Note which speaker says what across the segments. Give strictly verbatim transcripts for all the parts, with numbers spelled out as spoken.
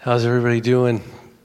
Speaker 1: How's everybody doing?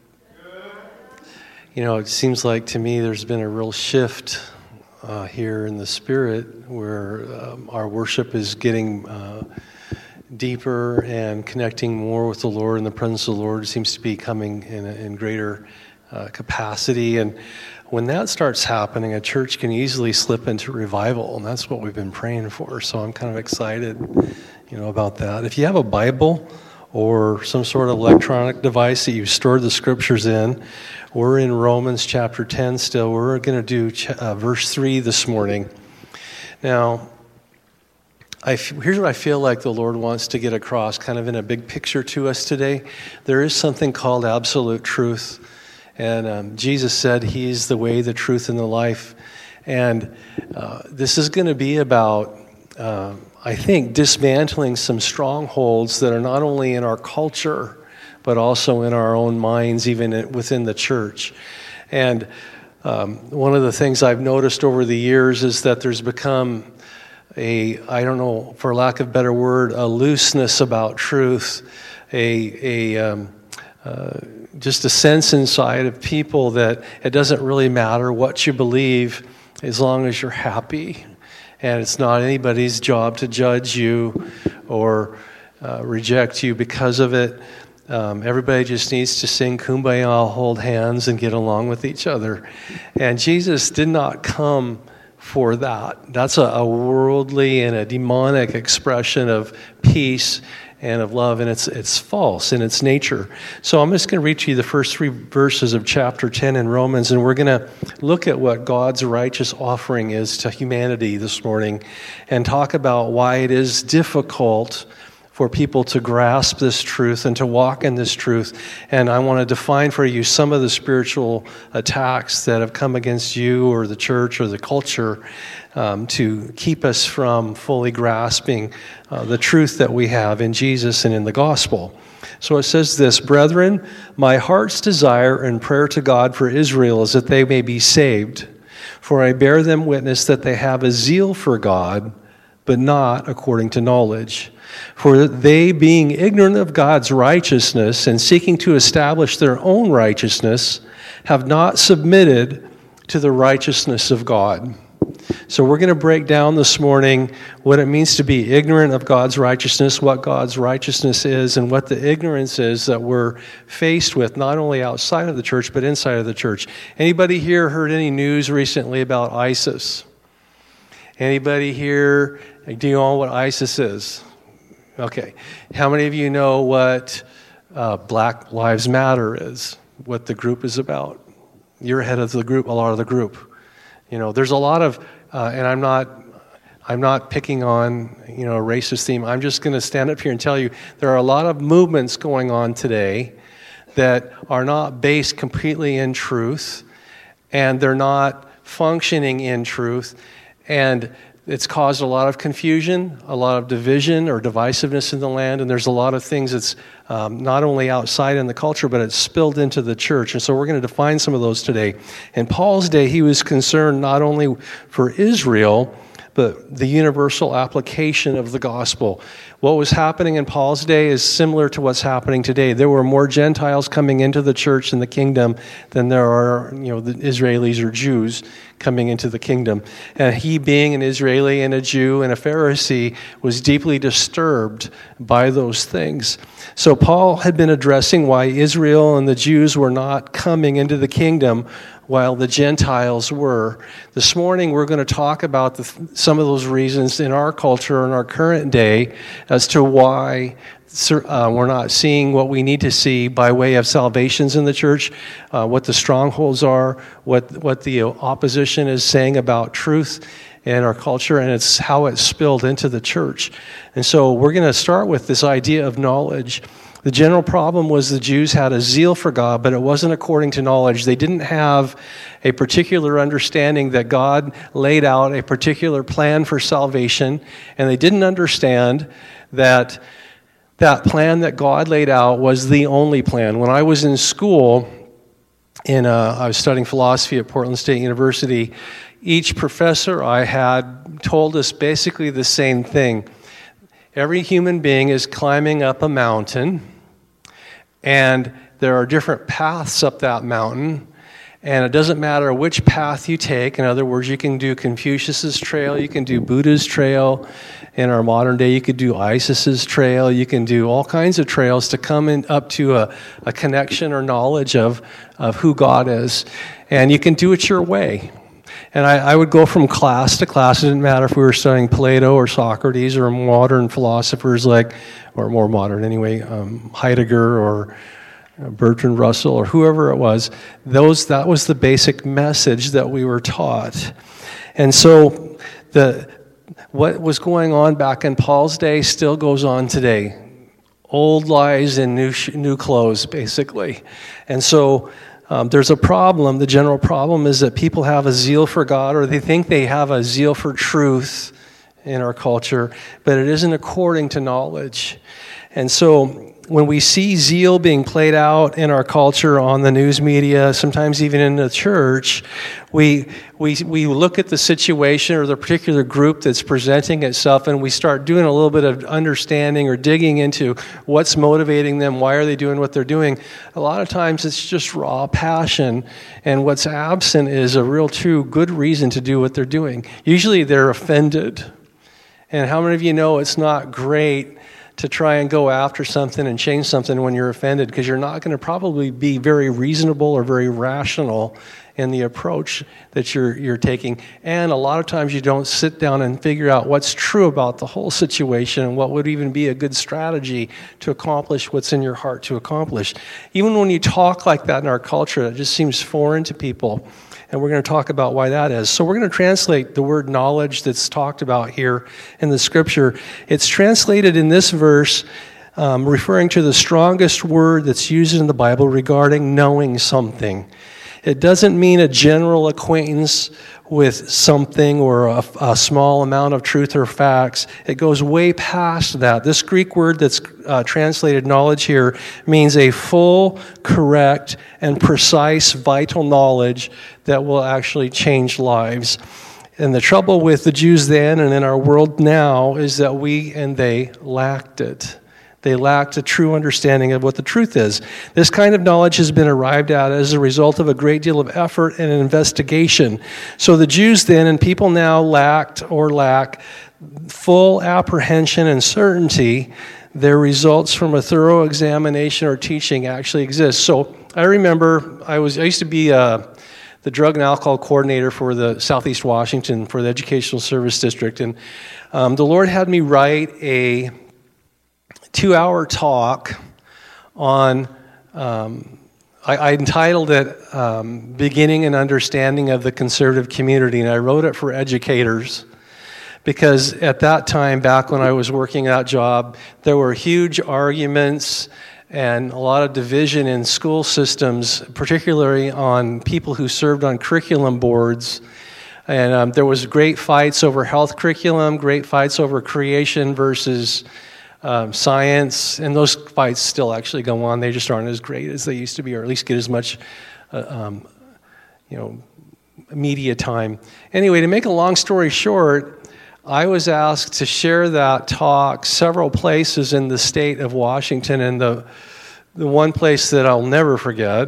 Speaker 1: You know, it seems like to me there's been a real shift uh, here in the spirit where um, our worship is getting uh, deeper and connecting more with the Lord, and the presence of the Lord seems to be coming in, in greater uh, capacity. And when that starts happening, a church can easily slip into revival, and that's what we've been praying for. So I'm kind of excited, you know, about that. If you have a Bible or some sort of electronic device that you've stored the scriptures in, we're in Romans chapter ten still. We're going to do uh, verse three this morning. Now, I f- here's what I feel like the Lord wants to get across, kind of in a big picture to us today. There is something called absolute truth. And um, Jesus said He's the way, the truth, and the life. And uh, this is going to be about, uh, I think, dismantling some strongholds that are not only in our culture, but also in our own minds, even within the church. And um, one of the things I've noticed over the years is that there's become a, I don't know, for lack of a better word, a looseness about truth, a, a um, uh, just a sense inside of people that it doesn't really matter what you believe as long as you're happy. And it's not anybody's job to judge you or uh, reject you because of it. Um, everybody just needs to sing Kumbaya, hold hands, and get along with each other. And Jesus did not come for that. That's a, a worldly and a demonic expression of peace and of love, and it's it's false in its nature. So I'm just going to read to you the first three verses of chapter ten in Romans, and we're going to look at what God's righteous offering is to humanity this morning and talk about why it is difficult for people to grasp this truth and to walk in this truth. And I want to define for you some of the spiritual attacks that have come against you or the church or the culture um, to keep us from fully grasping uh, the truth that we have in Jesus and in the gospel. So it says this, "Brethren, my heart's desire and prayer to God for Israel is that they may be saved. For I bear them witness that they have a zeal for God, but not according to knowledge. For they, being ignorant of God's righteousness and seeking to establish their own righteousness, have not submitted to the righteousness of God." So we're going to break down this morning what it means to be ignorant of God's righteousness, what God's righteousness is, and what the ignorance is that we're faced with, not only outside of the church, but inside of the church. Anybody here heard any news recently about ISIS? Anybody here, do you know what ISIS is? Okay. How many of you know what uh, Black Lives Matter is, what the group is about? You're head of the group, a lot of the group. You know, there's a lot of, uh, and I'm not, I'm not picking on, you know, a racist theme. I'm just going to stand up here and tell you there are a lot of movements going on today that are not based completely in truth, and they're not functioning in truth, and it's caused a lot of confusion, a lot of division or divisiveness in the land, and there's a lot of things that's um, not only outside in the culture, but it's spilled into the church. And so we're going to define some of those today. In Paul's day, he was concerned not only for Israel, but the universal application of the gospel. What was happening in Paul's day is similar to what's happening today. There were more Gentiles coming into the church and the kingdom than there are, you know, the Israelis or Jews coming into the kingdom. And he, being an Israeli and a Jew and a Pharisee, was deeply disturbed by those things. So Paul had been addressing why Israel and the Jews were not coming into the kingdom while the Gentiles were. This morning we're going to talk about the, some of those reasons in our culture in our current day as to why uh, we're not seeing what we need to see by way of salvations in the church, uh, what the strongholds are, what what the opposition is saying about truth in our culture, and it's how it's spilled into the church. And so we're going to start with this idea of knowledge. The general problem was the Jews had a zeal for God, but it wasn't according to knowledge. They didn't have a particular understanding that God laid out a particular plan for salvation, and they didn't understand that that plan that God laid out was the only plan. When I was in school, in uh, I was studying philosophy at Portland State University, each professor I had told us basically the same thing. Every human being is climbing up a mountain, And there are different paths up that mountain. And it doesn't matter which path you take. In other words, you can do Confucius's trail, you can do Buddha's trail. In our modern day, you could do ISIS's trail. You can do all kinds of trails to come in up to a, a connection or knowledge of, of who God is. And you can do it your way. And I, I would go from class to class. It didn't matter if we were studying Plato or Socrates or modern philosophers like, or more modern anyway, um, Heidegger or Bertrand Russell or whoever it was. Those that was the basic message that we were taught. And so the what was going on back in Paul's day still goes on today. Old lies in new sh- new clothes, basically. And so um, there's a problem. The general problem is that people have a zeal for God, or they think they have a zeal for truth in our culture, but it isn't according to knowledge. And so when we see zeal being played out in our culture on the news media, sometimes even in the church, we we we look at the situation or the particular group that's presenting itself, and we start doing a little bit of understanding or digging into what's motivating them, why are they doing what they're doing. A lot of times it's just raw passion, and what's absent is a real, true, good reason to do what they're doing. Usually they're offended. And how many of you know it's not great to try and go after something and change something when you're offended, because you're not going to probably be very reasonable or very rational in the approach that you're you're taking. And a lot of times you don't sit down and figure out what's true about the whole situation and what would even be a good strategy to accomplish what's in your heart to accomplish. Even when you talk like that in our culture, it just seems foreign to people. And we're going to talk about why that is. So we're going to translate the word knowledge that's talked about here in the scripture. It's translated in this verse um, referring to the strongest word that's used in the Bible regarding knowing something. It doesn't mean a general acquaintance with something or a, a small amount of truth or facts. It goes way past that. This Greek word that's uh, translated knowledge here means a full, correct, and precise vital knowledge that will actually change lives. And the trouble with the Jews then and in our world now is that we and they lacked it. They lacked a true understanding of what the truth is. This kind of knowledge has been arrived at as a result of a great deal of effort and investigation. So the Jews then and people now lacked or lack full apprehension and certainty. Their results from a thorough examination or teaching actually exist. So I remember I was I used to be uh, the drug and alcohol coordinator for the Southeast Washington for the Educational Service District, and um, the Lord had me write a two-hour talk on, um, I, I entitled it um, Beginning and Understanding of the Conservative Community, and I wrote it for educators because at that time, back when I was working that job, there were huge arguments and a lot of division in school systems, particularly on people who served on curriculum boards. And um, there was great fights over health curriculum, great fights over creation versus Um, science, and those fights still actually go on. They just aren't as great as they used to be, or at least get as much, uh, um, you know, media time. Anyway, to make a long story short, I was asked to share that talk several places in the state of Washington, and the the one place that I'll never forget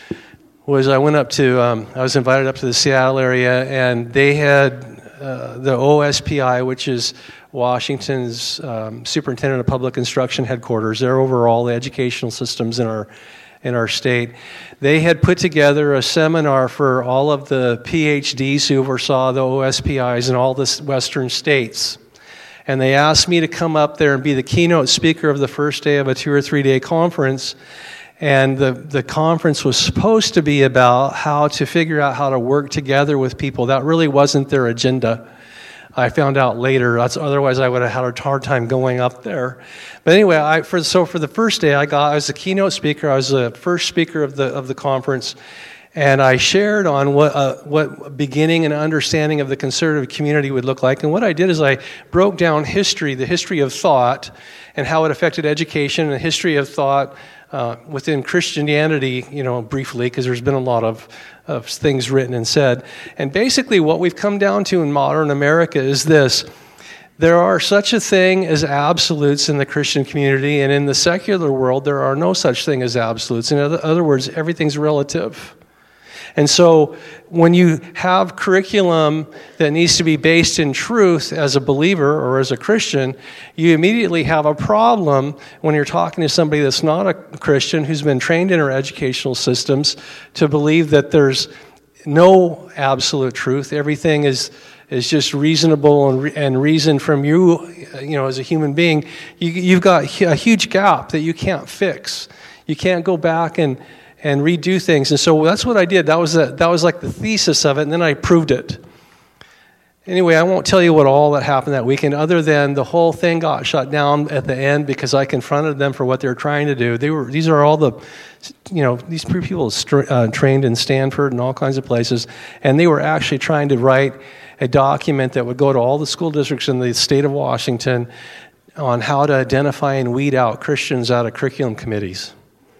Speaker 1: was I went up to, um, I was invited up to the Seattle area, and they had uh, the O S P I, which is Washington's um, Superintendent of Public Instruction headquarters. They're over all the educational systems in our in our state. They had put together a seminar for all of the P H Ds who oversaw the O S P Is in all the western states. And they asked me to come up there and be the keynote speaker of the first day of a two or three day conference. And the, the conference was supposed to be about how to figure out how to work together with people. That really wasn't their agenda. I found out later. That's, otherwise, I would have had a hard time going up there. But anyway, I, for, so for the first day, I got I was the keynote speaker. I was the first speaker of the of the conference, and I shared on what uh, what beginning and understanding of the conservative community would look like. And what I did is I broke down history, the history of thought, and how it affected education, and the history of thought uh, within Christianity. You know, briefly, because there's been a lot of. of things written and said. And basically what we've come down to in modern America is this. there are such a thing as absolutes in the Christian community, and in the secular world, there are no such thing as absolutes. In other, other words, everything's relative. And so when you have curriculum that needs to be based in truth as a believer or as a Christian, you immediately have a problem when you're talking to somebody that's not a Christian who's been trained in our educational systems to believe that there's no absolute truth. Everything is is just reasonable and, re- and reason from you, you know, as a human being. You, you've got a huge gap that you can't fix. You can't go back and and redo things. And so that's what I did. That was a, that was like the thesis of it, and then I proved it. Anyway, I won't tell you what all that happened that weekend, other than the whole thing got shut down at the end because I confronted them for what they were trying to do. They were these are all the, you know, these people uh, trained in Stanford and all kinds of places, and they were actually trying to write a document that would go to all the school districts in the state of Washington on how to identify and weed out Christians out of curriculum committees.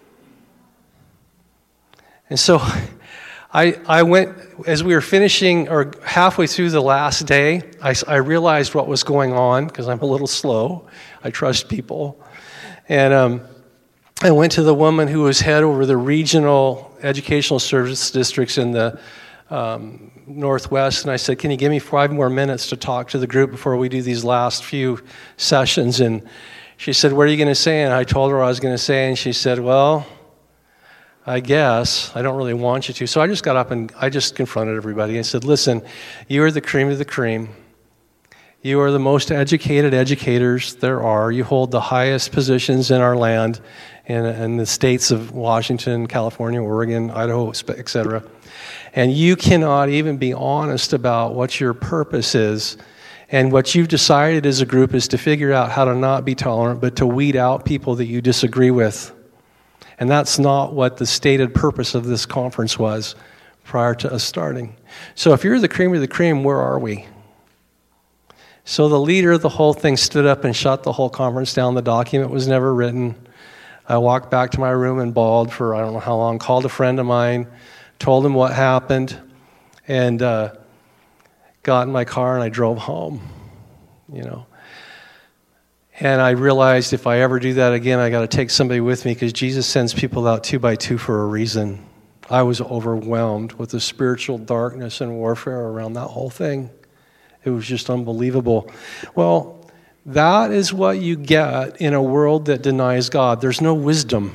Speaker 1: And so I, I went, as we were finishing, or halfway through the last day, I, I realized what was going on, because I'm a little slow. I trust people. And um, I went to the woman who was head over the regional educational service districts in the um, Northwest, and I said, can you give me five more minutes to talk to the group before we do these last few sessions? And she said, what are you going to say? And I told her what I was going to say, and she said, well, I guess, I don't really want you to. So I just got up and I just confronted everybody. I said, listen, you are the cream of the cream. You are the most educated educators there are. You hold the highest positions in our land, in, in the states of Washington, California, Oregon, Idaho, et cetera. And you cannot even be honest about what your purpose is. And what you've decided as a group is to figure out how to not be tolerant, but to weed out people that you disagree with. And that's not what the stated purpose of this conference was prior to us starting. So if you're the cream of the cream, where are we? So the leader of the whole thing stood up and shut the whole conference down. The document was never written. I walked back to my room and bawled for I don't know how long, called a friend of mine, told him what happened, and uh, got in my car and I drove home, you know. And I realized if I ever do that again, I got to take somebody with me, because Jesus sends people out two by two for a reason. I was overwhelmed with the spiritual darkness and warfare around that whole thing. It was just unbelievable. Well, that is what you get in a world that denies God. There's no wisdom.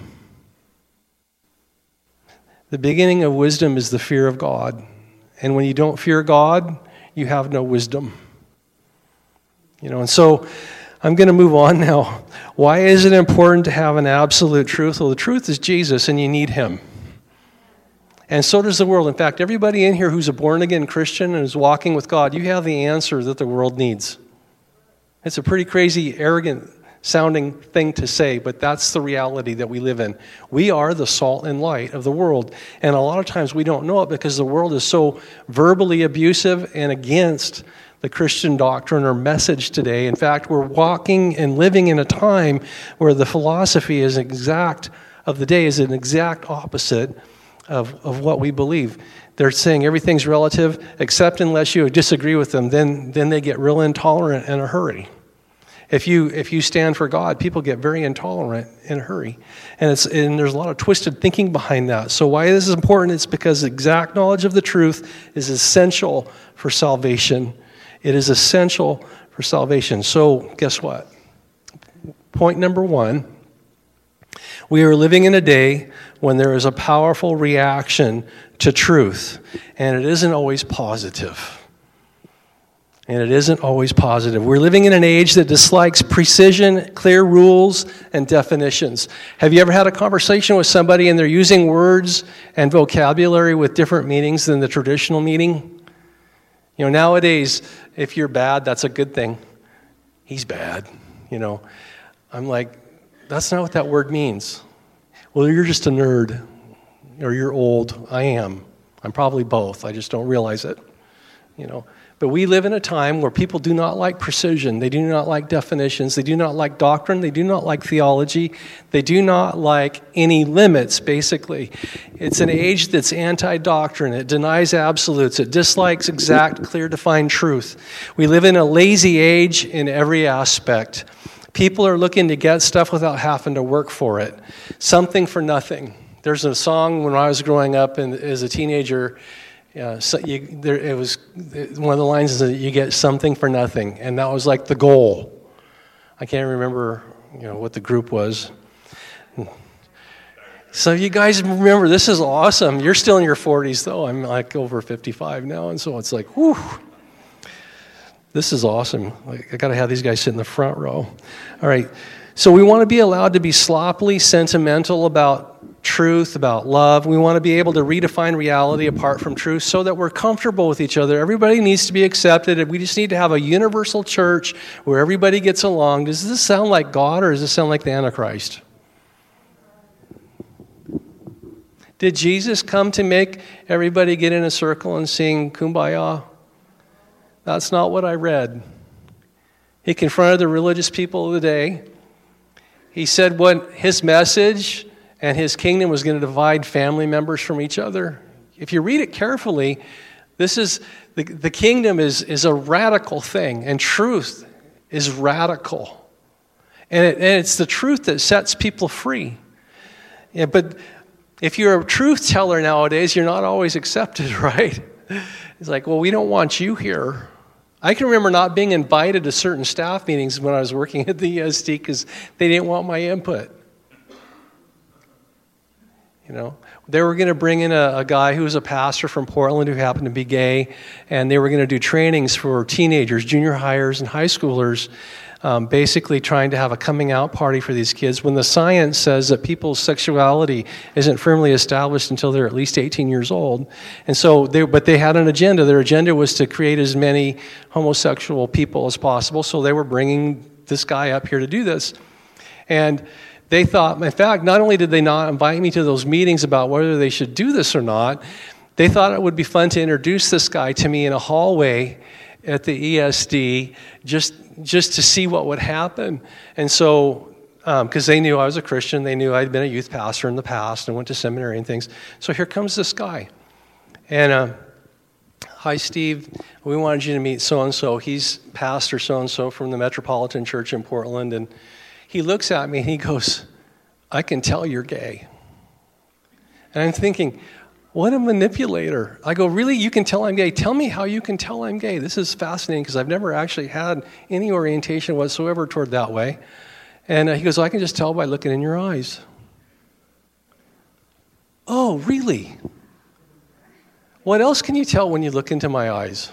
Speaker 1: The beginning of wisdom is the fear of God. And when you don't fear God, you have no wisdom. You know, and so I'm going to move on now. Why is it important to have an absolute truth? Well, the truth is Jesus, and you need him. And so does the world. In fact, everybody in here who's a born-again Christian and is walking with God, you have the answer that the world needs. It's a pretty crazy, arrogant-sounding thing to say, but that's the reality that we live in. We are the salt and light of the world. And a lot of times we don't know it because the world is so verbally abusive and against the Christian doctrine or message today. In fact, we're walking and living in a time where the philosophy is exact of the day is an exact opposite of, of what we believe. They're saying everything's relative, except unless you disagree with them, then then they get real intolerant in a hurry. If you if you stand for God, people get very intolerant in a hurry. And it's and there's a lot of twisted thinking behind that. So why this is important, it's because exact knowledge of the truth is essential for salvation. It is essential for salvation. So guess what? Point number one, we are living in a day when there is a powerful reaction to truth, and it isn't always positive. And it isn't always positive. We're living in an age that dislikes precision, clear rules, and definitions. Have you ever had a conversation with somebody and they're using words and vocabulary with different meanings than the traditional meaning? You know, nowadays, if you're bad, that's a good thing. He's bad, you know. I'm like, that's not what that word means. Well, you're just a nerd, or you're old. I am. I'm probably both. I just don't realize it, you know. But we live in a time where people do not like precision. They do not like definitions. They do not like doctrine. They do not like theology. They do not like any limits, basically. It's an age that's anti-doctrine. It denies absolutes. It dislikes exact, clear, defined truth. We live in a lazy age in every aspect. People are looking to get stuff without having to work for it. Something for nothing. There's a song when I was growing up and as a teenager. Yeah, so you, there, it was one of the lines is that you get something for nothing, and that was like the goal. I can't remember, you know, what the group was. So you guys remember, this is awesome. You're still in your forties, though. I'm like over fifty-five now, and so it's like, whew. This is awesome. I got to have these guys sit in the front row. All right. So we want to be allowed to be sloppily sentimental about truth, about love. We want to be able to redefine reality apart from truth so that we're comfortable with each other. Everybody needs to be accepted. We just need to have a universal church where everybody gets along. Does this sound like God or does this sound like the Antichrist? Did Jesus come to make everybody get in a circle and sing Kumbaya? That's not what I read. He confronted the religious people of the day. He said what his message and his kingdom was going to divide family members from each other. If you read it carefully, this is the, the kingdom is, is a radical thing, and truth is radical. And, it, and it's the truth that sets people free. Yeah, but if you're a truth teller nowadays, you're not always accepted, right? It's like, well, we don't want you here. I can remember not being invited to certain staff meetings when I was working at the E S D because they didn't want my input. You know, they were going to bring in a, a guy who was a pastor from Portland who happened to be gay, and they were going to do trainings for teenagers, junior hires, and high schoolers, um, basically trying to have a coming out party for these kids when the science says that people's sexuality isn't firmly established until they're at least eighteen years old. And so, they, but they had an agenda. Their agenda was to create as many homosexual people as possible, so they were bringing this guy up here to do this. And they thought, in fact, not only did they not invite me to those meetings about whether they should do this or not, they thought it would be fun to introduce this guy to me in a hallway at the E S D just just to see what would happen. And so, because um, they knew I was a Christian, they knew I'd been a youth pastor in the past and went to seminary and things. So here comes this guy. And, uh, hi, Steve. We wanted you to meet so-and-so. He's pastor so-and-so from the Metropolitan Church in Portland, and he looks at me and he goes, I can tell you're gay. And I'm thinking, what a manipulator. I go, really? You can tell I'm gay? Tell me how you can tell I'm gay. This is fascinating because I've never actually had any orientation whatsoever toward that way. And uh, he goes, I can just tell by looking in your eyes. Oh, really? What else can you tell when you look into my eyes?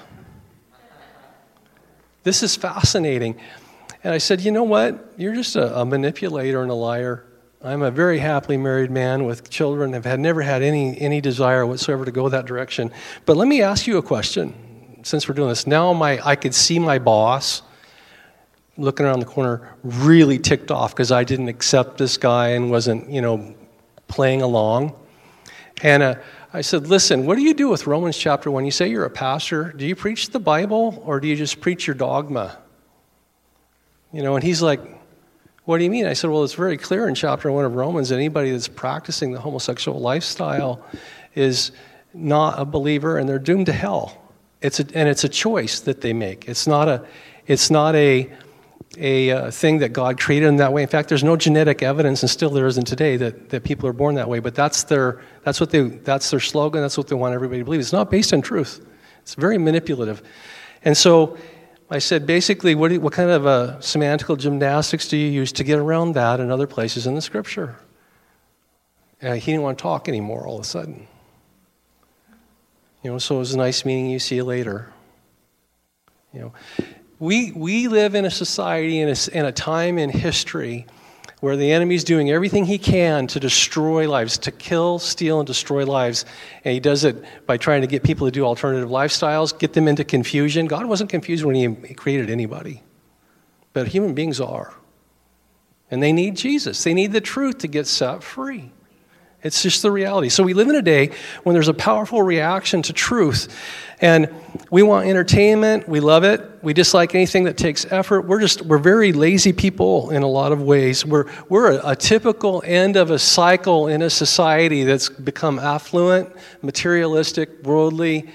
Speaker 1: This is fascinating. And I said, you know what? You're just a, a manipulator and a liar. I'm a very happily married man with children. I've had never had any any desire whatsoever to go that direction. But let me ask you a question. Since we're doing this, now my I could see my boss looking around the corner, really ticked off because I didn't accept this guy and wasn't, you know, playing along. And uh, I said, listen, what do you do with Romans chapter one? You say you're a pastor. Do you preach the Bible or do you just preach your dogma? You know, and he's like, what do you mean? I said, well, it's very clear in chapter one of Romans that anybody that's practicing the homosexual lifestyle is not a believer and they're doomed to hell. It's a, and it's a choice that they make. It's not a, it's not a, a uh, thing that God created in that way. In fact, there's no genetic evidence, and still there isn't today, that, that people are born that way. But that's their, that's what they, that's their slogan. That's what they want everybody to believe. It's not based on truth. It's very manipulative. And so I said, basically, what, do you, what kind of uh, semantical gymnastics do you use to get around that and other places in the Scripture? Uh, he didn't want to talk anymore all of a sudden. You know, so it was a nice meeting. You see you later. You know, we we live in a society in a, in a time in history where the enemy's doing everything he can to destroy lives, to kill, steal, and destroy lives. And he does it by trying to get people to do alternative lifestyles, get them into confusion. God wasn't confused when he created anybody. But human beings are. And they need Jesus. They need the truth to get set free. It's just the reality. So we live in a day when there's a powerful reaction to truth. And we want entertainment. We love it. We dislike anything that takes effort. We're just, we're very lazy people in a lot of ways. We're, we're a, a typical end of a cycle in a society that's become affluent, materialistic, worldly,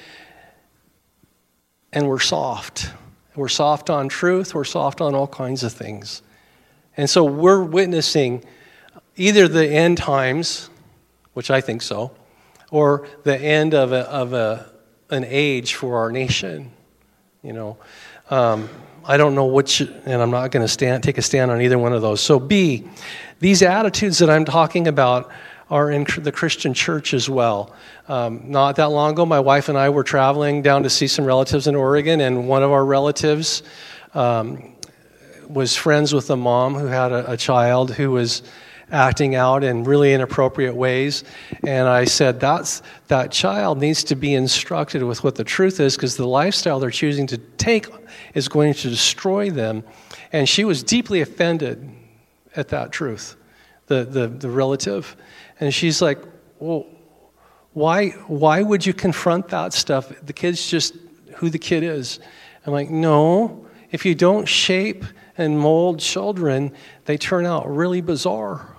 Speaker 1: and we're soft. We're soft on truth. We're soft on all kinds of things. And so we're witnessing either the end times, which I think so, or the end of a, of a an age for our nation. You know, um, I don't know which, and I'm not going to stand take a stand on either one of those. So B, these attitudes that I'm talking about are in the Christian church as well. Um, not that long ago, my wife and I were traveling down to see some relatives in Oregon, and one of our relatives um, was friends with a mom who had a, a child who was acting out in really inappropriate ways. And I said, that's that child needs to be instructed with what the truth is, because the lifestyle they're choosing to take is going to destroy them. And she was deeply offended at that truth, the the, the relative. And she's like, well, why why would you confront that stuff? The kid's just who the kid is. I'm like, no, if you don't shape and mold children, they turn out really bizarre.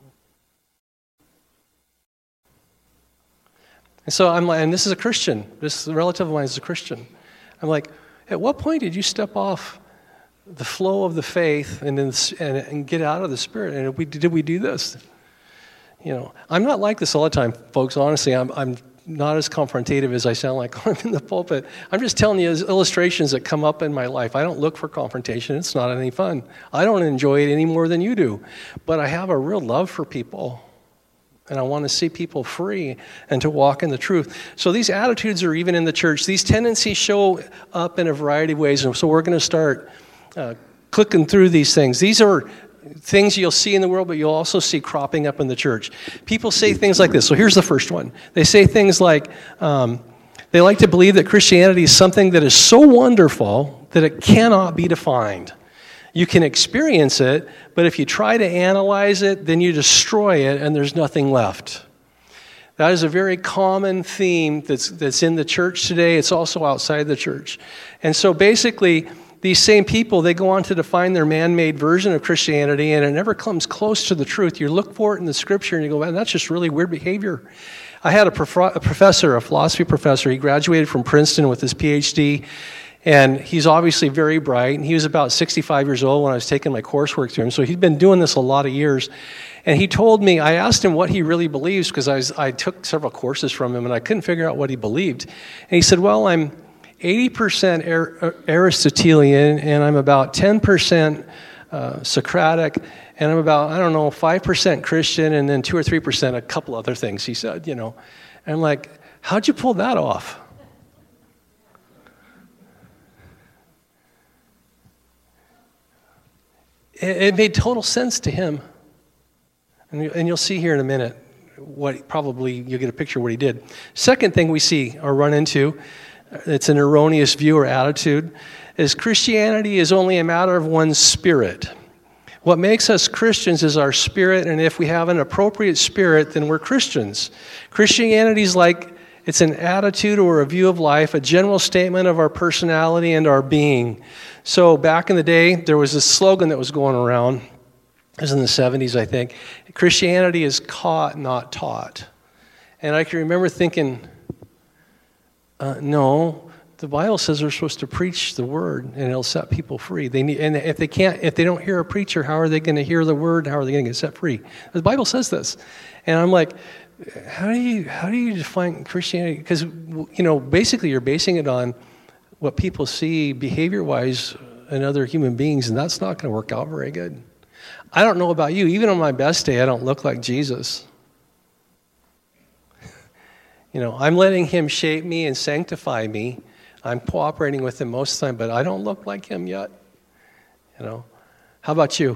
Speaker 1: And so I'm like, and this is a Christian. This relative of mine is a Christian. I'm like, at what point did you step off the flow of the faith and then, and, and get out of the Spirit? And we, did we do this? You know, I'm not like this all the time, folks. Honestly, I'm I'm not as confrontative as I sound like I'm in the pulpit. I'm just telling you illustrations that come up in my life. I don't look for confrontation. It's not any fun. I don't enjoy it any more than you do. But I have a real love for people. And I want to see people free and to walk in the truth. So these attitudes are even in the church. These tendencies show up in a variety of ways. And so we're going to start uh, clicking through these things. These are things you'll see in the world, but you'll also see cropping up in the church. People say things like this. So here's the first one. They say things like, um, they like to believe that Christianity is something that is so wonderful that it cannot be defined. You can experience it, but if you try to analyze it, then you destroy it and there's nothing left. That is a very common theme that's that's in the church today. It's also outside the church. And so basically, these same people, they go on to define their man-made version of Christianity, and it never comes close to the truth. You look for it in the scripture and you go, man, that's just really weird behavior. I had a, prof- a professor, a philosophy professor. He graduated from Princeton with his P H D. And he's obviously very bright. And he was about sixty-five years old when I was taking my coursework through him. So he'd been doing this a lot of years. And he told me, I asked him what he really believes, because I, was, I took several courses from him and I couldn't figure out what he believed. And he said, well, I'm eighty percent Aristotelian and I'm about ten percent uh, Socratic and I'm about, I don't know, five percent Christian and then two or three percent a couple other things, he said, you know. And I'm like, how'd you pull that off? It made total sense to him. And you'll see here in a minute what probably you'll get a picture of what he did. Second thing we see or run into, it's an erroneous view or attitude, is Christianity is only a matter of one's spirit. What makes us Christians is our spirit, and if we have an appropriate spirit, then we're Christians. Christianity is like, it's an attitude or a view of life, a general statement of our personality and our being. So back in the day, there was this slogan that was going around. It was in the seventies, I think. Christianity is caught, not taught. And I can remember thinking, uh, no, the Bible says we're supposed to preach the word, and it'll set people free. They need, and if they can't, if they don't hear a preacher, how are they going to hear the word? How are they going to get set free? The Bible says this, and I'm like, how do you how do you define Christianity? Because you know, basically, you're basing it on what people see behavior-wise in other human beings, and that's not going to work out very good. I don't know about you. Even on my best day, I don't look like Jesus. You know, I'm letting him shape me and sanctify me. I'm cooperating with him most of the time, but I don't look like him yet. You know, how about you?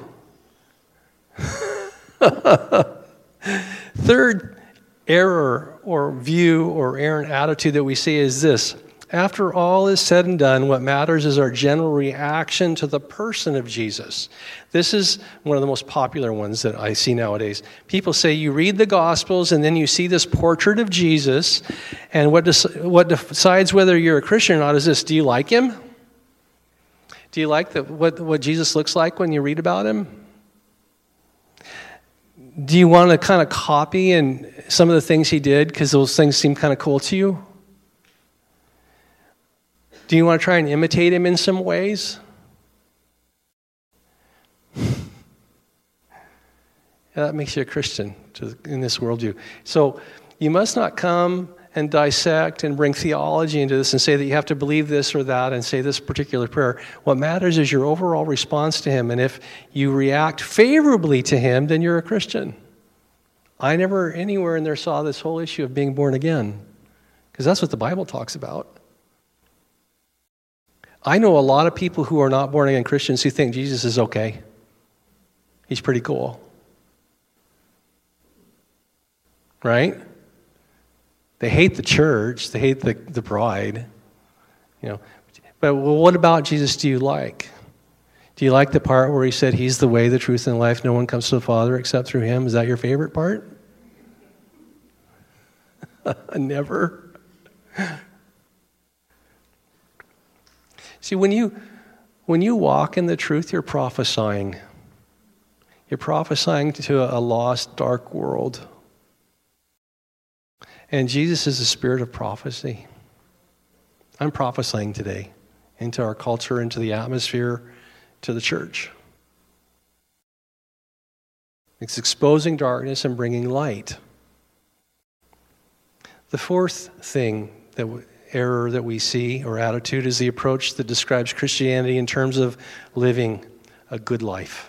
Speaker 1: Third error or view or errant attitude that we see is this. After all is said and done, what matters is our general reaction to the person of Jesus. This is one of the most popular ones that I see nowadays. People say you read the Gospels and then you see this portrait of Jesus, and what, dec- what decides whether you're a Christian or not is this: do you like him? Do you like the, what, what Jesus looks like when you read about him? Do you want to kind of copy and some of the things he did because those things seem kind of cool to you? Do you want to try and imitate him in some ways? Yeah, that makes you a Christian to, in this worldview. So you must not come and dissect and bring theology into this and say that you have to believe this or that and say this particular prayer. What matters is your overall response to him. And if you react favorably to him, then you're a Christian. I never anywhere in there saw this whole issue of being born again, because that's what the Bible talks about. I know a lot of people who are not born again Christians who think Jesus is okay. He's pretty cool. Right? They hate the church. They hate the, the bride. You know. But well, what about Jesus do you like? Do you like the part where he said he's the way, the truth, and the life? No one comes to the Father except through him. Is that your favorite part? Never. See, when you when you walk in the truth, you're prophesying. You're prophesying to a lost, dark world. And Jesus is the spirit of prophecy. I'm prophesying today into our culture, into the atmosphere, to the church. It's exposing darkness and bringing light. The fourth thing that error that we see, or attitude, is the approach that describes Christianity in terms of living a good life.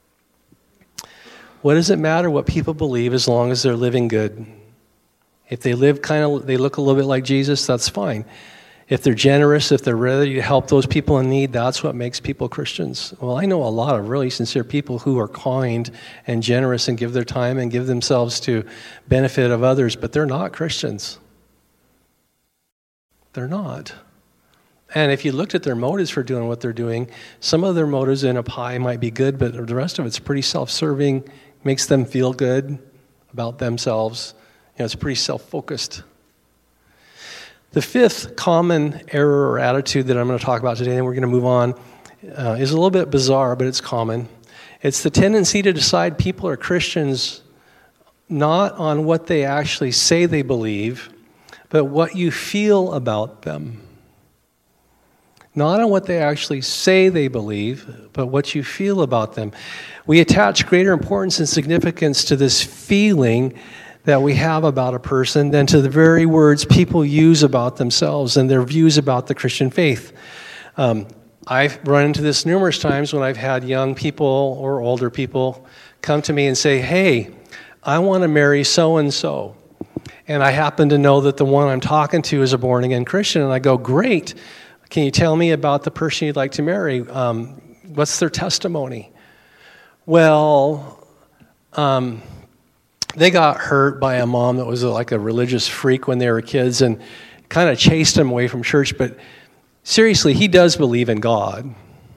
Speaker 1: What does it matter what people believe as long as they're living good? If they live kind of, they look a little bit like Jesus, that's fine. If they're generous, if they're ready to help those people in need, that's what makes people Christians. Well, I know a lot of really sincere people who are kind and generous and give their time and give themselves to benefit of others, but they're not Christians. They're not. And if you looked at their motives for doing what they're doing, some of their motives in a pie might be good, but the rest of it's pretty self-serving, makes them feel good about themselves. You know, it's pretty self-focused. The fifth common error or attitude that I'm going to talk about today, and we're going to move on, uh, is a little bit bizarre, but it's common. It's the tendency to decide people are Christians not on what they actually say they believe, but what you feel about them. Not on what they actually say they believe, but what you feel about them. We attach greater importance and significance to this feeling that we have about a person than to the very words people use about themselves and their views about the Christian faith. Um, I've run into this numerous times when I've had young people or older people come to me and say, hey, I want to marry so-and-so. And I happen to know that the one I'm talking to is a born-again Christian. And I go, great. Can you tell me about the person you'd like to marry? Um, what's their testimony? Well, um, they got hurt by a mom that was like a religious freak when they were kids and kind of chased them away from church. But seriously, he does believe in God.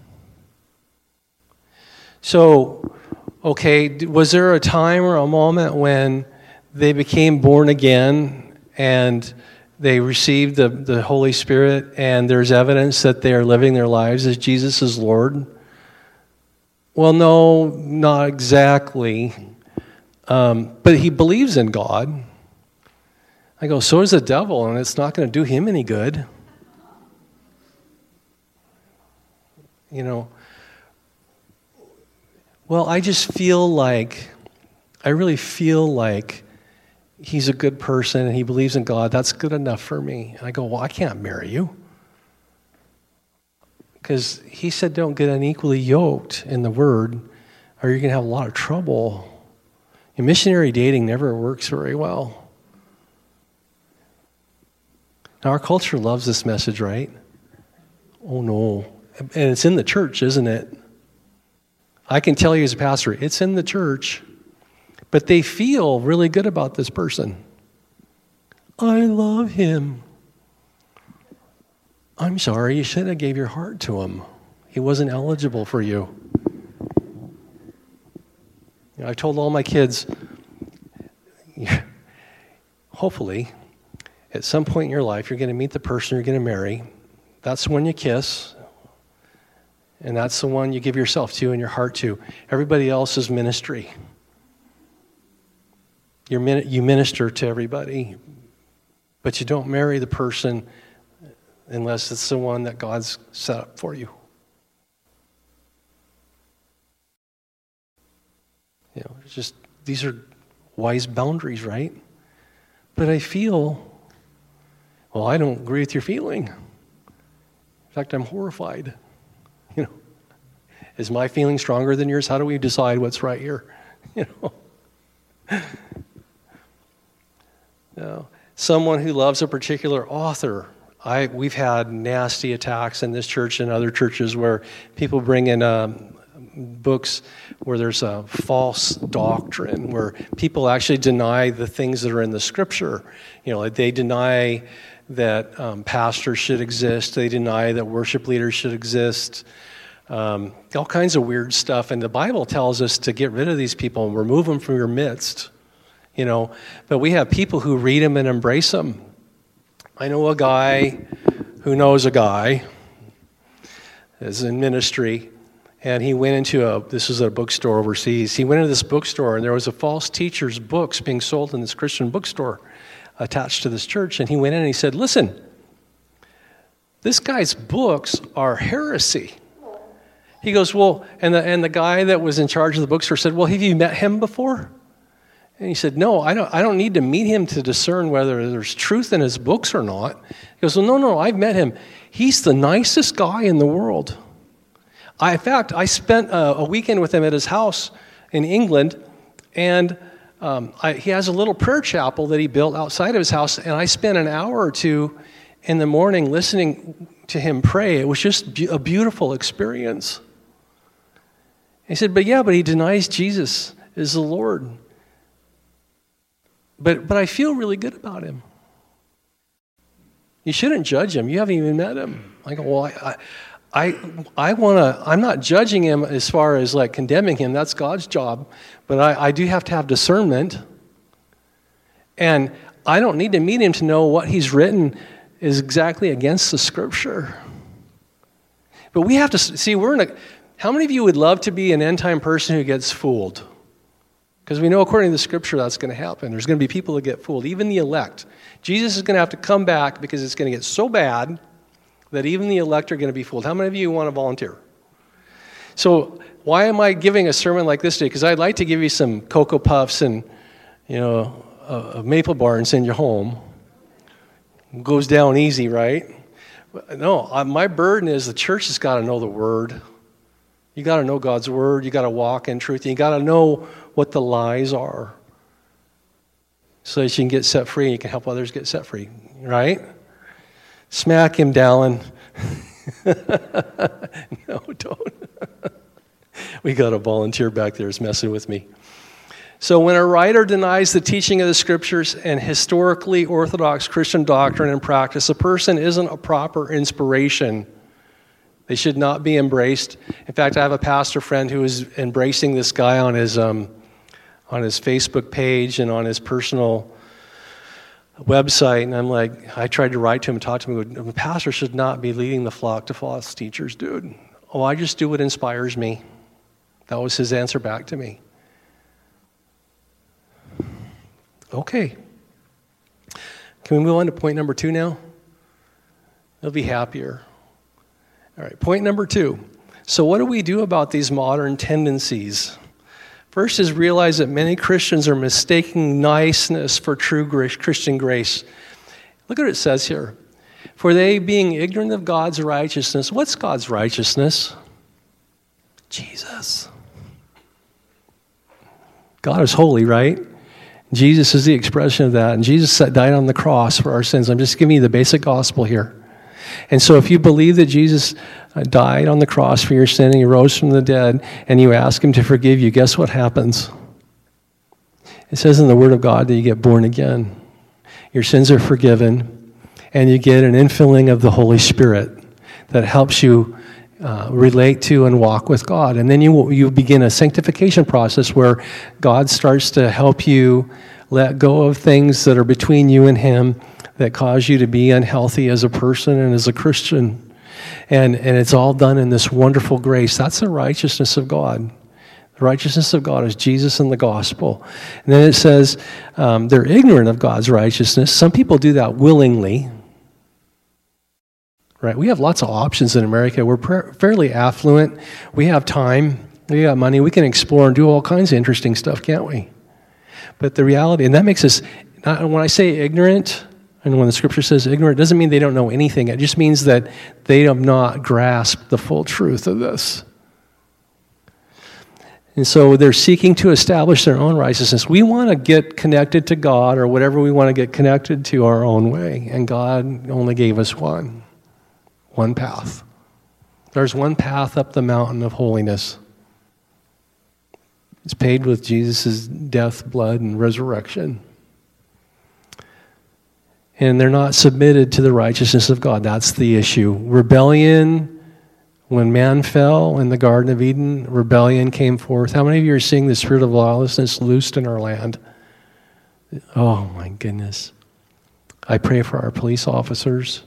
Speaker 1: So, okay, was there a time or a moment when they became born again and they received the, the Holy Spirit and there's evidence that they are living their lives as Jesus is Lord? Well, no, not exactly. Um, but he believes in God. I go, so is the devil, and it's not going to do him any good. You know, well, I just feel like, I really feel like he's a good person and he believes in God. That's good enough for me. And I go, well, I can't marry you. Because he said don't get unequally yoked in the word, or you're going to have a lot of trouble. And missionary dating never works very well. Now, our culture loves this message, right? Oh, no. And it's in the church, isn't it? I can tell you as a pastor, it's in the church. But they feel really good about this person. I love him. I'm sorry, you should have gave your heart to him. He wasn't eligible for you. You know, I've told all my kids, hopefully, at some point in your life, you're going to meet the person you're going to marry. That's the one you kiss. And that's the one you give yourself to and your heart to. Everybody else is ministry. You're, you minister to everybody, but you don't marry the person unless it's the one that God's set up for you. You know, it's just, these are wise boundaries, right? But I feel, well, I don't agree with your feeling. In fact, I'm horrified. You know, is my feeling stronger than yours? How do we decide what's right here? You know, no. Someone who loves a particular author. I we've had nasty attacks in this church and other churches where people bring in um, books where there's a false doctrine, where people actually deny the things that are in the Scripture. You know, they deny that um, pastors should exist. They deny that worship leaders should exist. Um, all kinds of weird stuff. And the Bible tells us to get rid of these people and remove them from your midst. You know, but we have people who read them and embrace them. I know a guy who knows a guy is in ministry, and he went into a, this is a bookstore overseas, he went into this bookstore, and there was a false teacher's books being sold in this Christian bookstore attached to this church, and he went in and he said, listen, this guy's books are heresy. He goes, well, and the, and the guy that was in charge of the bookstore said, well, have you met him before? And he said, no, I don't I don't need to meet him to discern whether there's truth in his books or not. He goes, well, no, no, I've met him. He's the nicest guy in the world. I, in fact, I spent a, a weekend with him at his house in England, and um, I, he has a little prayer chapel that he built outside of his house, and I spent an hour or two in the morning listening to him pray. It was just be- a beautiful experience. He said, but yeah, but he denies Jesus is the Lord. But but I feel really good about him. You shouldn't judge him. You haven't even met him. I go, well, I I I want to, I'm not judging him as far as like condemning him. That's God's job. But I, I do have to have discernment. And I don't need to meet him to know what he's written is exactly against the Scripture. But we have to, see, we're in a, how many of you would love to be an end-time person who gets fooled? Because we know according to the Scripture that's going to happen. There's going to be people that get fooled, even the elect. Jesus is going to have to come back because it's going to get so bad that even the elect are going to be fooled. How many of you want to volunteer? So why am I giving a sermon like this today? Because I'd like to give you some Cocoa Puffs and, you know, a, a maple bar and send you home. It goes down easy, right? No, my burden is the church has got to know the Word. You got to know God's Word. You got to walk in truth. You got to know what the lies are so that you can get set free and you can help others get set free, right? Smack him, Dallin. No, don't. We got a volunteer back there who's messing with me. So when a writer denies the teaching of the Scriptures and historically orthodox Christian doctrine and practice, a person isn't a proper inspiration. They should not be embraced. In fact, I have a pastor friend who is embracing this guy on his um, on his Facebook page and on his personal website. And I'm like, I tried to write to him and talk to him. The pastor should not be leading the flock to false teachers, dude. Oh, I just do what inspires me. That was his answer back to me. Okay. Can we move on to point number two now? They'll be happier. All right, point number two. So what do we do about these modern tendencies? First is realize that many Christians are mistaking niceness for true grace, Christian grace. Look at what it says here. For they, being ignorant of God's righteousness, what's God's righteousness? Jesus. God is holy, right? Jesus is the expression of that. And Jesus died on the cross for our sins. I'm just giving you the basic gospel here. And so if you believe that Jesus died on the cross for your sin and he rose from the dead and you ask him to forgive you, guess what happens? It says in the Word of God that you get born again. Your sins are forgiven and you get an infilling of the Holy Spirit that helps you uh, relate to and walk with God. And then you you begin a sanctification process where God starts to help you let go of things that are between you and Him that cause you to be unhealthy as a person and as a Christian. And, and it's all done in this wonderful grace. That's the righteousness of God. The righteousness of God is Jesus and the gospel. And then it says um, they're ignorant of God's righteousness. Some people do that willingly. Right? We have lots of options in America. We're pr- fairly affluent. We have time. We have money. We can explore and do all kinds of interesting stuff, can't we? But the reality, and that makes us, not, when I say ignorant, and when the scripture says ignorant, it doesn't mean they don't know anything. It just means that they have not grasped the full truth of this. And so they're seeking to establish their own righteousness. We want to get connected to God or whatever we want to get connected to our own way. And God only gave us one. One path. There's one path up the mountain of holiness. It's paved with Jesus' death, blood, and resurrection. And they're not submitted to the righteousness of God. That's the issue. Rebellion, when man fell in the Garden of Eden, rebellion came forth. How many of you are seeing the spirit of lawlessness loosed in our land? Oh, my goodness. I pray for our police officers.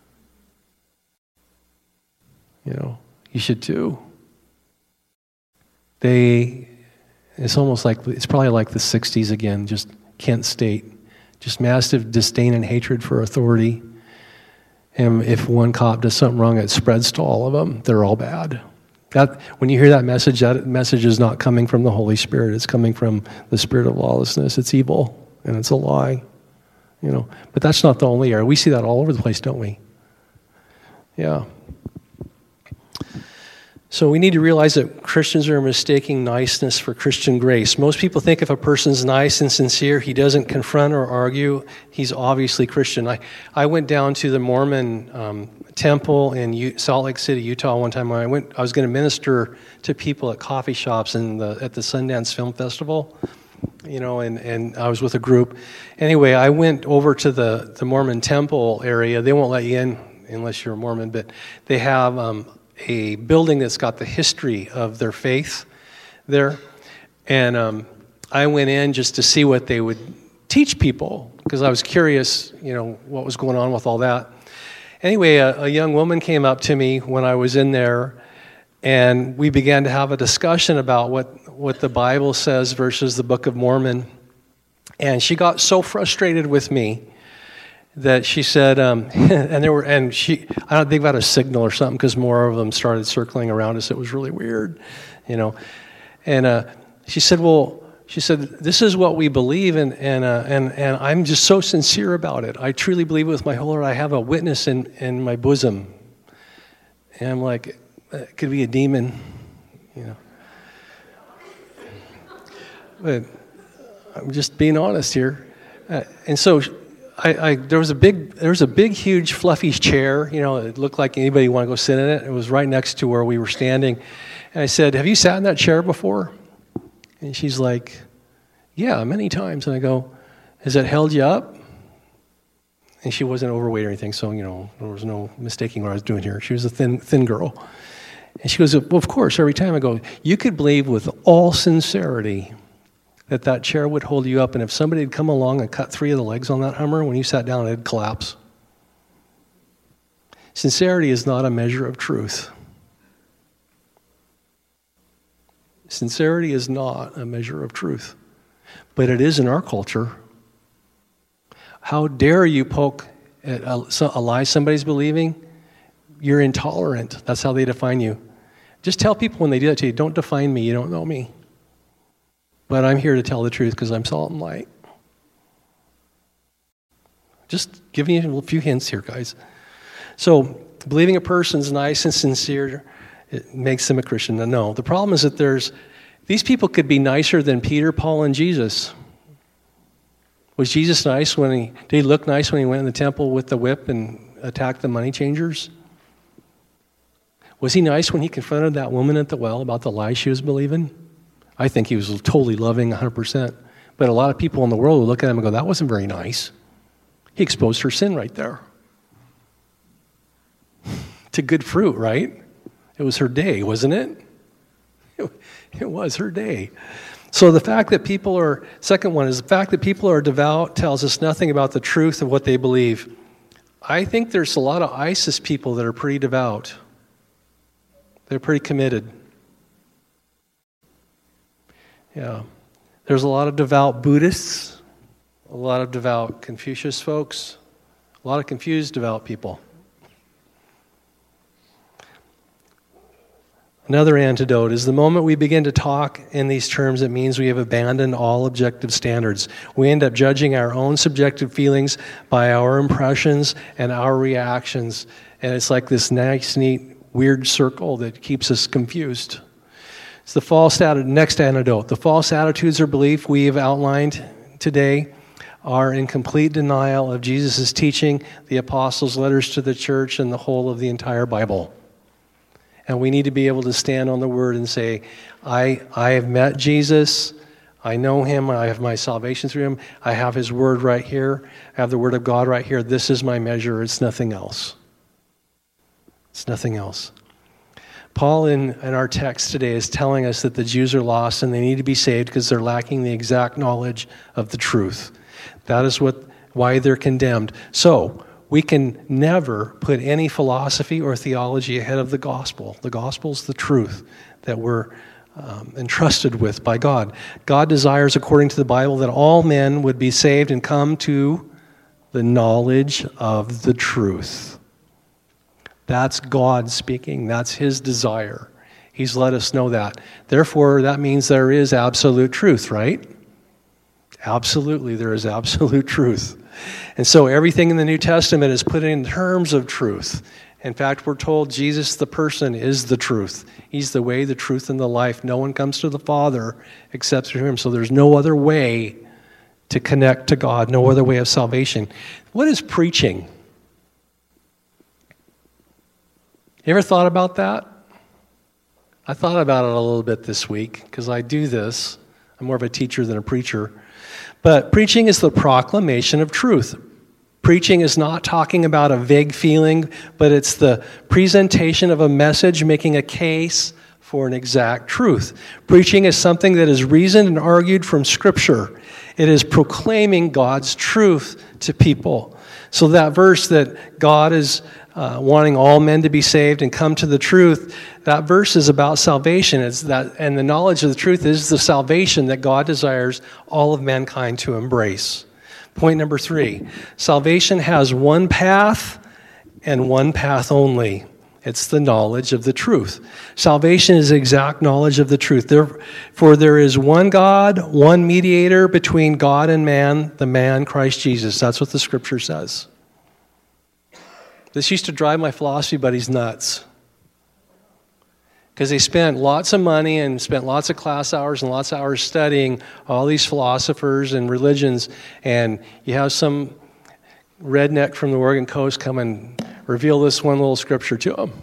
Speaker 1: You know, you should too. They, it's almost like, it's probably like the sixties again, just Kent State. Just massive disdain and hatred for authority. And if one cop does something wrong, it spreads to all of them. They're all bad. That, when you hear that message, that message is not coming from the Holy Spirit. It's coming from the spirit of lawlessness. It's evil, and it's a lie. You know, but that's not the only area. We see that all over the place, don't we? Yeah. So we need to realize that Christians are mistaking niceness for Christian grace. Most people think if a person's nice and sincere, he doesn't confront or argue, he's obviously Christian. I, I went down to the Mormon um, temple in U- Salt Lake City, Utah one time when I went. I was going to minister to people at coffee shops in the, at the Sundance Film Festival, you know, and, and I was with a group. Anyway, I went over to the, the Mormon temple area. They won't let you in unless you're a Mormon, but they have Um, a building that's got the history of their faith there. And um, I went in just to see what they would teach people because I was curious, you know, what was going on with all that. Anyway, a, a young woman came up to me when I was in there, and we began to have a discussion about what, what the Bible says versus the Book of Mormon. And she got so frustrated with me that she said, um, and there were, and she, I don't think about a signal or something because more of them started circling around us. It was really weird, you know. And uh, she said, well, she said, this is what we believe, and and uh, and and I'm just so sincere about it. I truly believe it with my whole heart. I have a witness in, in my bosom. And I'm like, it could be a demon, you know. But I'm just being honest here. Uh, and so I, I, there was a big, there was a big, huge, fluffy chair. You know, it looked like anybody want to go sit in it. It was right next to where we were standing. And I said, "Have you sat in that chair before?" And she's like, "Yeah, many times." And I go, "Has it held you up?" And she wasn't overweight or anything, so you know there was no mistaking what I was doing here. She was a thin, thin girl. And she goes, "Well, of course." Every time I go, "You could believe with all sincerity that that chair would hold you up, and if somebody had come along and cut three of the legs on that Hummer, when you sat down, it'd collapse." Sincerity is not a measure of truth. Sincerity is not a measure of truth, but it is in our culture. How dare you poke at a, a lie somebody's believing? You're intolerant. That's how they define you. Just tell people when they do that to you, "Don't define me, you don't know me. But I'm here to tell the truth because I'm salt and light." Just giving you a few hints here, guys. So, believing a person's nice and sincere, it makes them a Christian. No, the problem is that there's, these people could be nicer than Peter, Paul, and Jesus. Was Jesus nice when he, did he look nice when he went in the temple with the whip and attacked the money changers? Was he nice when he confronted that woman at the well about the lie she was believing? I think he was totally loving one hundred percent. But a lot of people in the world will look at him and go, "That wasn't very nice." He exposed her sin right there. to good fruit, right? It was her day, wasn't it? It, it was her day. So the fact that people are, second one is the fact that people are devout tells us nothing about the truth of what they believe. I think there's a lot of ISIS people that are pretty devout. They're pretty committed. Yeah. There's a lot of devout Buddhists, a lot of devout Confucius folks, a lot of confused devout people. Another antidote is the moment we begin to talk in these terms, it means we have abandoned all objective standards. We end up judging our own subjective feelings by our impressions and our reactions. And it's like this nice, neat, weird circle that keeps us confused. It's the false atti- next antidote. The false attitudes or belief we have outlined today are in complete denial of Jesus' teaching, the apostles' letters to the church, and the whole of the entire Bible. And we need to be able to stand on the word and say, I I have met Jesus, I know him, I have my salvation through him, I have his word right here, I have the word of God right here, this is my measure, it's nothing else. It's nothing else. Paul in, in our text today is telling us that the Jews are lost and they need to be saved because they're lacking the exact knowledge of the truth. That is what why they're condemned. So, we can never put any philosophy or theology ahead of the gospel. The gospel's the truth that we're um, entrusted with by God. God desires, according to the Bible, that all men would be saved and come to the knowledge of the truth. That's God speaking. That's his desire. He's let us know that. Therefore, that means there is absolute truth, right? Absolutely, there is absolute truth. And so everything in the New Testament is put in terms of truth. In fact, we're told Jesus, the person, is the truth. He's the way, the truth, and the life. No one comes to the Father except through him. So there's no other way to connect to God, no other way of salvation. What is preaching? You ever thought about that? I thought about it a little bit this week because I do this. I'm more of a teacher than a preacher. But preaching is the proclamation of truth. Preaching is not talking about a vague feeling, but it's the presentation of a message making a case for an exact truth. Preaching is something that is reasoned and argued from Scripture. It is proclaiming God's truth to people. So that verse that God is uh, wanting all men to be saved and come to the truth, that verse is about salvation. It's that, and the knowledge of the truth is the salvation that God desires all of mankind to embrace. Point number three, salvation has one path and one path only. It's the knowledge of the truth. Salvation is exact knowledge of the truth. There, for there is one God, one mediator between God and man, the man Christ Jesus. That's what the Scripture says. This used to drive my philosophy buddies nuts. Because they spent lots of money and spent lots of class hours and lots of hours studying all these philosophers and religions, and you have some redneck from the Oregon coast come and reveal this one little scripture to them.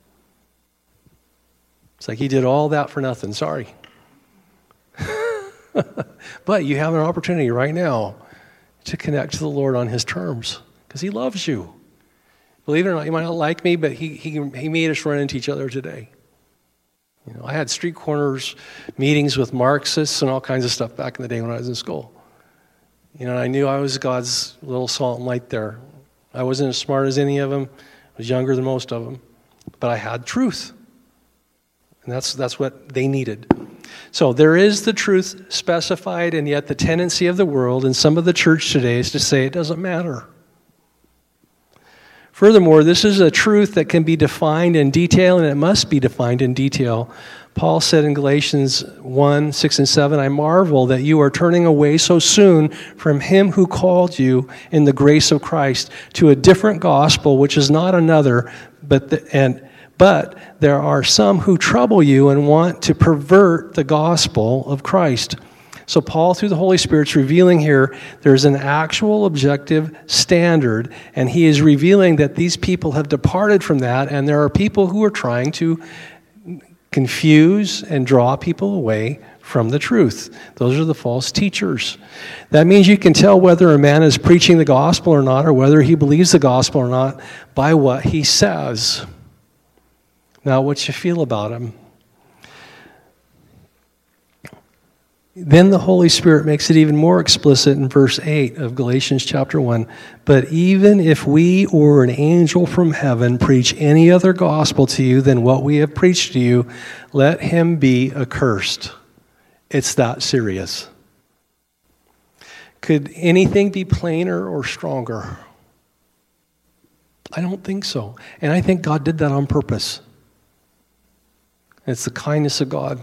Speaker 1: It's like he did all that for nothing. Sorry. But you have an opportunity right now to connect to the Lord on his terms because he loves you. Believe it or not, you might not like me, but he he he made us run into each other today. You know, I had street corners meetings with Marxists and all kinds of stuff back in the day when I was in school. You know, I knew I was God's little salt and light there. I wasn't as smart as any of them. I was younger than most of them. But I had truth. And that's that's what they needed. So there is the truth specified, and yet the tendency of the world and some of the church today is to say it doesn't matter. Furthermore, this is a truth that can be defined in detail, and it must be defined in detail. Paul said in Galatians one, six and seven, I marvel that you are turning away so soon from him who called you in the grace of Christ to a different gospel, which is not another, but the, and but there are some who trouble you and want to pervert the gospel of Christ. So Paul, through the Holy Spirit, is revealing here there's an actual objective standard, and he is revealing that these people have departed from that, and there are people who are trying to confuse and draw people away from the truth. Those are the false teachers. That means you can tell whether a man is preaching the gospel or not, or whether he believes the gospel or not, by what he says. not what you feel about him. Then the Holy Spirit makes it even more explicit in verse eight of Galatians chapter one. But even if we or an angel from heaven preach any other gospel to you than what we have preached to you, let him be accursed. It's that serious. Could anything be plainer or stronger? I don't think so. And I think God did that on purpose. It's the kindness of God.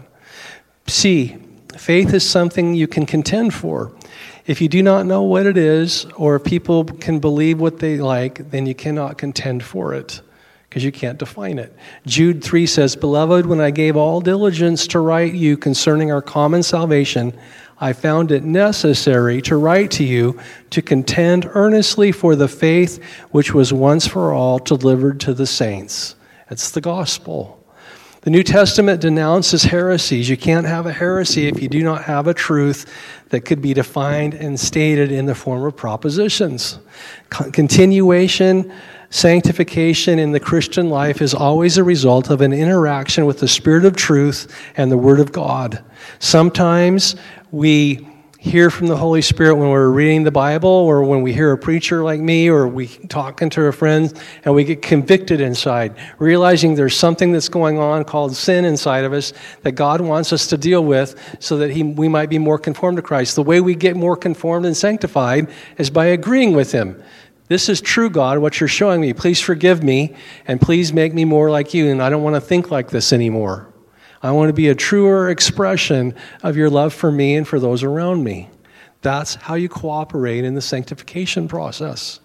Speaker 1: See, faith is something you can contend for. If you do not know what it is, or if people can believe what they like, then you cannot contend for it, because you can't define it. Jude three says, Beloved, when I gave all diligence to write you concerning our common salvation, I found it necessary to write to you to contend earnestly for the faith which was once for all delivered to the saints. It's the gospel. The New Testament denounces heresies. You can't have a heresy if you do not have a truth that could be defined and stated in the form of propositions. Con- continuation, sanctification in the Christian life is always a result of an interaction with the Spirit of truth and the Word of God. Sometimes we hear from the Holy Spirit when we're reading the Bible, or when we hear a preacher like me, or we talking to a friend, and we get convicted inside, realizing there's something that's going on called sin inside of us that God wants us to deal with so that he, we might be more conformed to Christ. The way we get more conformed and sanctified is by agreeing with him. This is true, God, what you're showing me. Please forgive me, and please make me more like you, and I don't want to think like this anymore. I want to be a truer expression of your love for me and for those around me. That's how you cooperate in the sanctification process.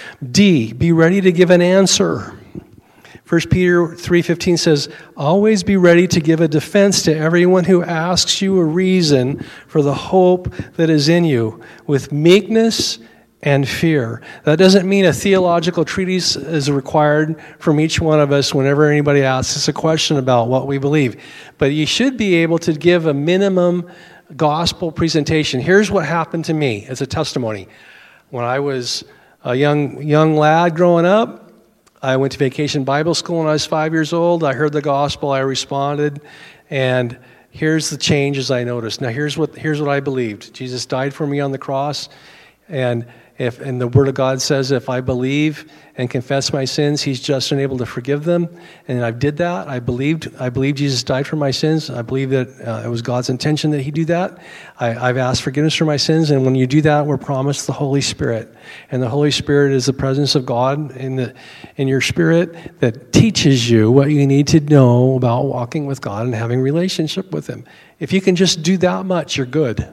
Speaker 1: D, be ready to give an answer. First Peter three fifteen says, Always be ready to give a defense to everyone who asks you a reason for the hope that is in you, with meekness and fear. That doesn't mean a theological treatise is required from each one of us whenever anybody asks us a question about what we believe. But you should be able to give a minimum gospel presentation. Here's what happened to me as a testimony. When I was a young young lad growing up, I went to Vacation Bible School when I was five years old. I heard the gospel, I responded, and here's the changes I noticed. Now here's what here's what I believed. Jesus died for me on the cross, and If, and the Word of God says, if I believe and confess my sins, he's just and able to forgive them. And I did that. I believed I believed Jesus died for my sins. I believe that uh, it was God's intention that he do that. I, I've asked forgiveness for my sins. And when you do that, we're promised the Holy Spirit. And the Holy Spirit is the presence of God in, the, in your spirit that teaches you what you need to know about walking with God and having a relationship with him. If you can just do that much, you're good.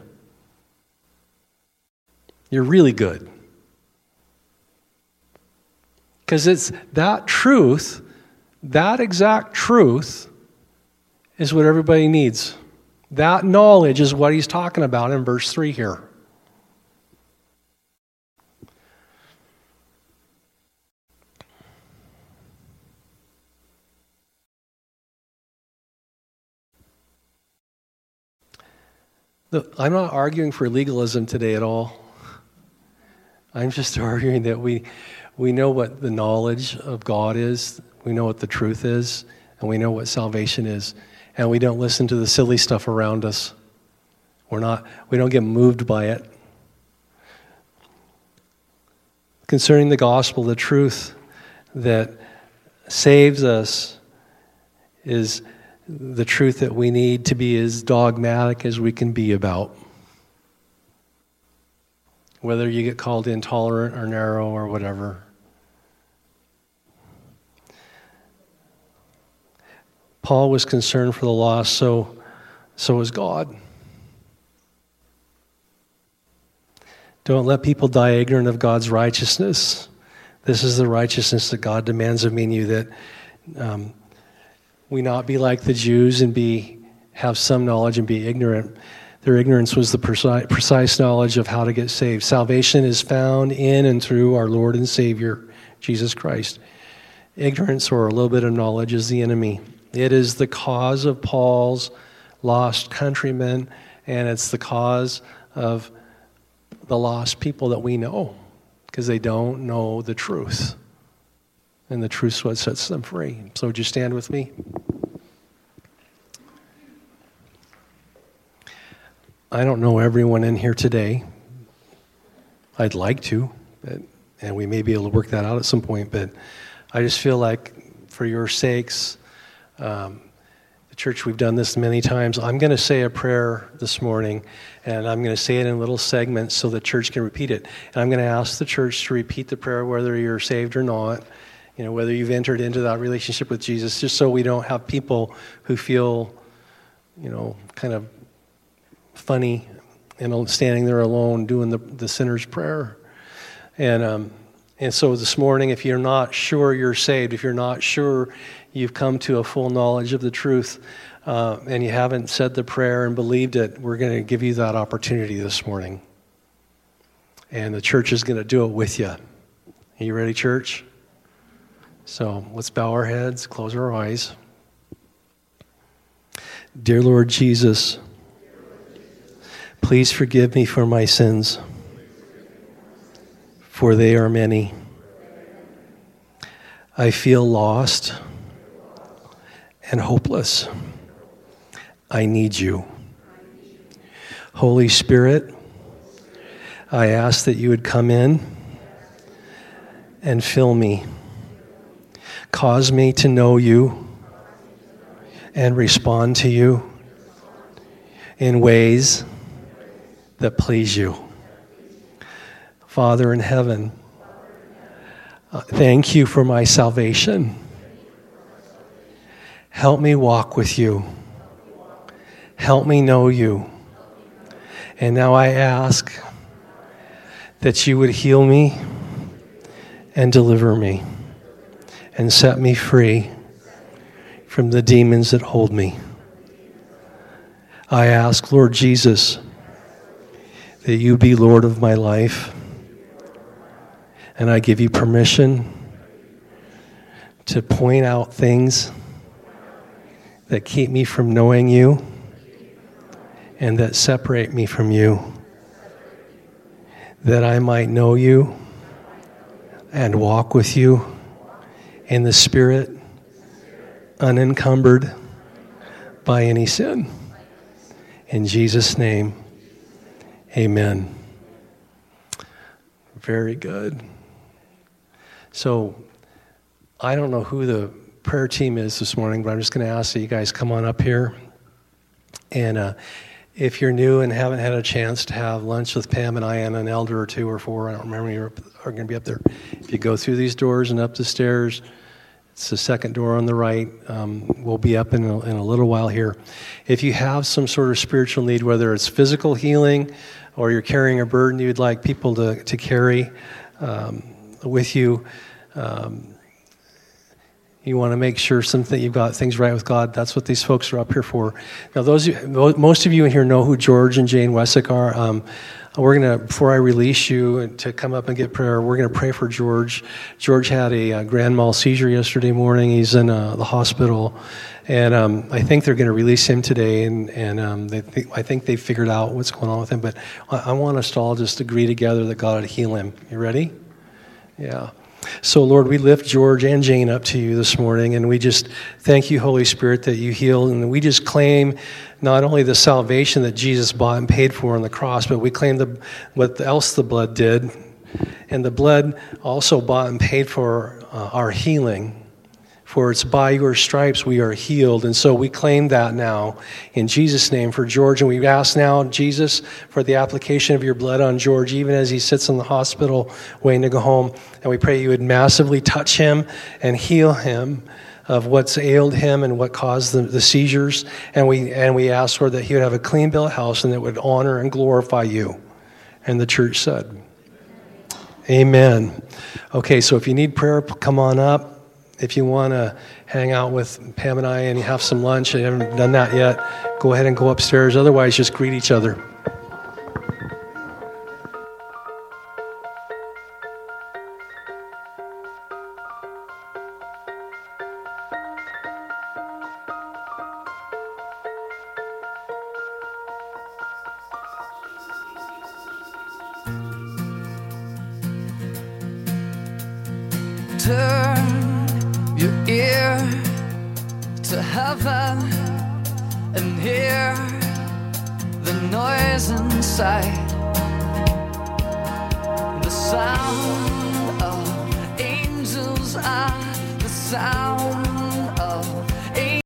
Speaker 1: You're really good. Because it's that truth, that exact truth, is what everybody needs. That knowledge is what he's talking about in verse three here. Look, I'm not arguing for legalism today at all. I'm just arguing that we we know what the knowledge of God is, we know what the truth is, and we know what salvation is, and we don't listen to the silly stuff around us. We're not, we don't get moved by it. Concerning the gospel, the truth that saves us is the truth that we need to be as dogmatic as we can be about. Whether you get called intolerant or narrow or whatever. Paul was concerned for the lost, so, so was God. Don't let people die ignorant of God's righteousness. This is the righteousness that God demands of me and you, that um, we not be like the Jews and be have some knowledge and be ignorant. Their ignorance was the precise, precise knowledge of how to get saved. Salvation is found in and through our Lord and Savior, Jesus Christ. Ignorance, or a little bit of knowledge, is the enemy. It is the cause of Paul's lost countrymen, and it's the cause of the lost people that we know, because they don't know the truth. and the truth is what sets them free. So would you stand with me? I don't know everyone in here today. I'd like to, but, and we may be able to work that out at some point, but I just feel like for your sakes, um, the church, we've done this many times. I'm going to say a prayer this morning, and I'm going to say it in little segments so the church can repeat it. And I'm going to ask the church to repeat the prayer whether you're saved or not, you know, whether you've entered into that relationship with Jesus, just so we don't have people who feel, you know, kind of funny and standing there alone doing the, the sinner's prayer. And um, and so this morning, if you're not sure you're saved, if you're not sure you've come to a full knowledge of the truth, uh, and you haven't said the prayer and believed it, we're going to give you that opportunity this morning. And the church is going to do it with you. Are you ready, church? So let's bow our heads, close our eyes. Dear Lord Jesus, please forgive me for my sins, for they are many. I feel lost and hopeless. I need you. Holy Spirit, I ask that you would come in and fill me. Cause me to know you and respond to you in ways that please you. Father in heaven, uh, thank you for my salvation. Help me walk with you. Help me know you. And now I ask that you would heal me and deliver me and set me free from the demons that hold me. I ask, Lord Jesus, that you be Lord of my life. And I give you permission to point out things that keep me from knowing you and that separate me from you, that I might know you and walk with you in the Spirit, unencumbered by any sin. In Jesus' name, amen. Very good. So, I don't know who the prayer team is this morning, but I'm just going to ask that you guys come on up here. And uh, if you're new and haven't had a chance to have lunch with Pam and I and an elder or two or four, I don't remember, you are going to be up there. If you go through these doors and up the stairs, it's the second door on the right. Um, we'll be up in a, in a little while here. If you have some sort of spiritual need, whether it's physical healing or you're carrying a burden you'd like people to, to carry um, with you, um, you want to make sure something you've got things right with God. That's what these folks are up here for. Now, those most of you in here know who George and Jane Wessick are. Um, we're gonna before I release you to come up and get prayer, we're gonna pray for George. George had a, a grand mal seizure yesterday morning. He's in uh, the hospital, and um, I think they're going to release him today. And and um, they th- I think they figured out what's going on with him. But I, I want us to all just agree together that God would heal him. You ready? Yeah. So, Lord, we lift George and Jane up to you this morning, and we just thank you, Holy Spirit, that you heal. And we just claim not only the salvation that Jesus bought and paid for on the cross, but we claim the what else the blood did. And the blood also bought and paid for uh, our healing. For it's by your stripes we are healed. And so we claim that now in Jesus' name for George. And we ask now, Jesus, for the application of your blood on George, even as he sits in the hospital waiting to go home. And we pray you would massively touch him and heal him of what's ailed him and what caused the, the seizures. And we and we ask, Lord, that he would have a clean bill of health and that would honor and glorify you. And the church said, amen. Okay, so if you need prayer, come on up. If you want to hang out with Pam and I and you have some lunch, and you haven't done that yet, go ahead and go upstairs. Otherwise, just greet each other.
Speaker 2: Turn your ear to heaven and hear the noise inside, the sound of angels and the sound